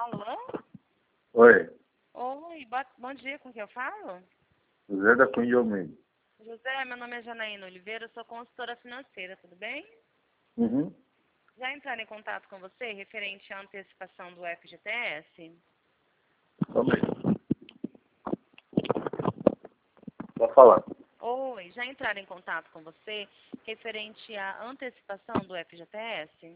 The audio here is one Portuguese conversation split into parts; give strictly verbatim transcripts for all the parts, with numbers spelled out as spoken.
Alô? Oi, Oi, bo- bom dia, com quem eu falo? José da Cunha de Almeida. José, meu nome é Janaína Oliveira, eu sou consultora financeira, tudo bem? Uhum. Já entraram em contato com você referente à antecipação do F G T S? Calma aí. Pode falar. Oi, já entraram em contato com você referente à antecipação do F G T S?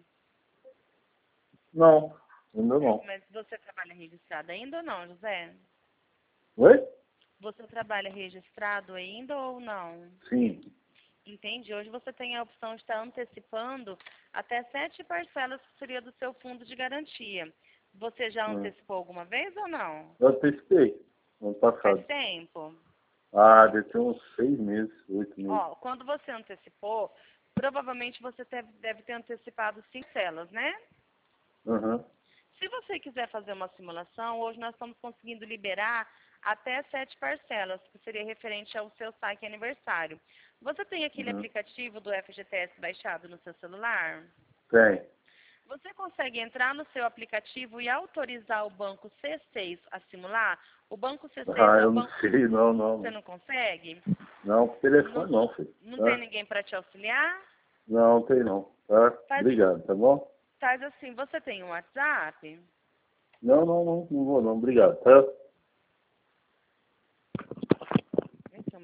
Não, ainda não. Mas você trabalha registrado ainda ou não, José? Oi? Você trabalha registrado ainda ou não? Sim. Entende? Hoje você tem a opção de estar antecipando até sete parcelas que seria do seu fundo de garantia. Você já Hum. antecipou alguma vez ou não? Eu testei ano Faz passado. tempo. Ah, deve ter uns seis meses, oito meses. Ó, quando você antecipou, provavelmente você deve, deve ter antecipado cinco parcelas, né? Aham. Se você quiser fazer uma simulação, hoje nós estamos conseguindo liberar até sete parcelas, que seria referente ao seu saque aniversário. Você tem aquele Uhum. aplicativo do F G T S baixado no seu celular? Tem. Você consegue entrar no seu aplicativo e autorizar o banco C seis a simular? O banco C seis Ah, é o eu não banco... sei, não, não. Você não consegue? Não, por telefone Não, não, filho. não tem Tá? ninguém para te auxiliar? Não, tem não. Tá? Faz, Obrigado, tá bom? faz assim, você tem um WhatsApp? Não, não, não, não vou não. Obrigado, tá?